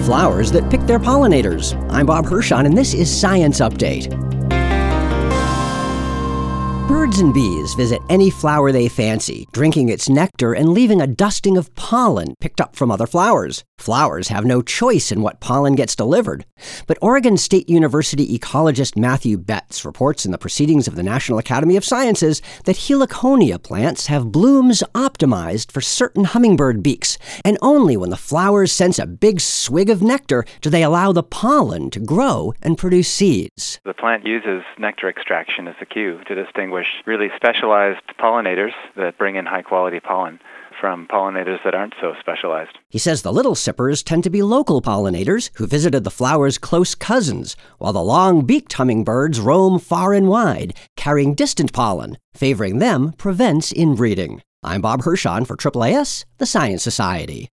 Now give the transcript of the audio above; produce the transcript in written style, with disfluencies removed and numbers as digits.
flowers that pick their pollinators. I'm Bob Hirschon, and this is Science Update. Birds and bees visit any flower they fancy, drinking its nectar and leaving a dusting of pollen picked up from other flowers. Flowers have no choice in what pollen gets delivered. But Oregon State University ecologist Matthew Betts reports in the Proceedings of the National Academy of Sciences that heliconia plants have blooms optimized for certain hummingbird beaks, and only when the flowers sense a big swig of nectar do they allow the pollen to grow and produce seeds. The plant uses nectar extraction as the cue to distinguish really specialized pollinators that bring in high-quality pollen from pollinators that aren't so specialized. He says the little sippers tend to be local pollinators who visited the flower's close cousins, while the long-beaked hummingbirds roam far and wide, carrying distant pollen. Favoring them prevents inbreeding. I'm Bob Hirschon for AAAS, the Science Society.